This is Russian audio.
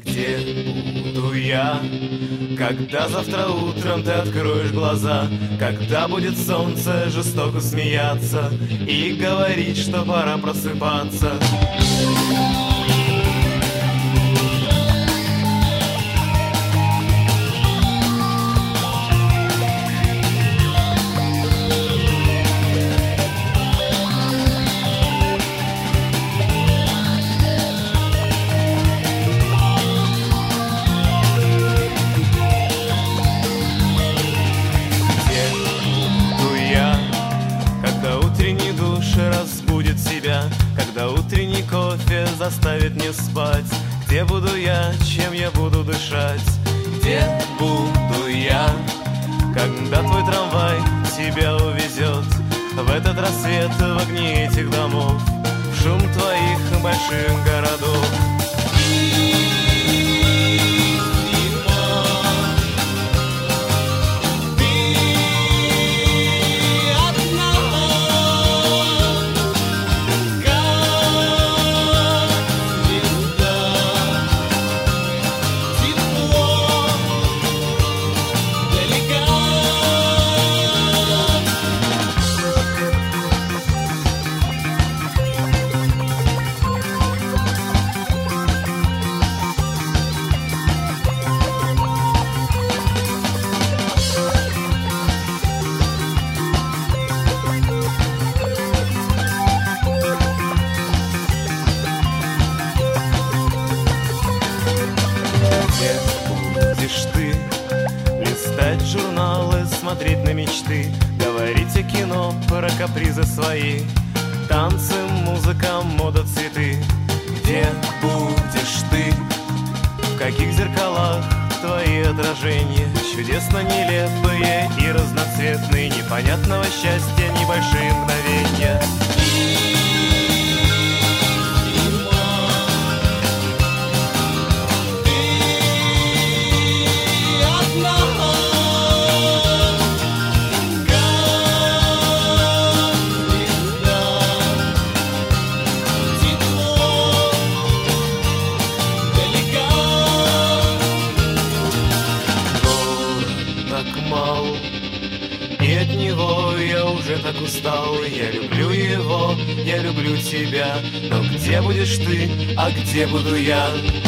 Где буду я, когда завтра утром ты откроешь глаза, когда будет солнце жестоко смеяться и говорить, что пора просыпаться? Разбудит себя, когда утренний кофе заставит не спать. Где буду я, чем я буду дышать? Где буду я, когда твой трамвай тебя увезет в этот рассвет, в огни этих домов, в шум твоих больших городов? Будешь ты листать журналы, смотреть на мечты, говорить о кино, про капризы свои, танцы, музыка, мода, цветы? Где будешь ты, в каких зеркалах твои отражения, чудесно нелепые и разноцветные, непонятного счастья небольшие мгновения? И от него я уже так устал. Я люблю его, я люблю тебя. Но где будешь ты, а где буду я?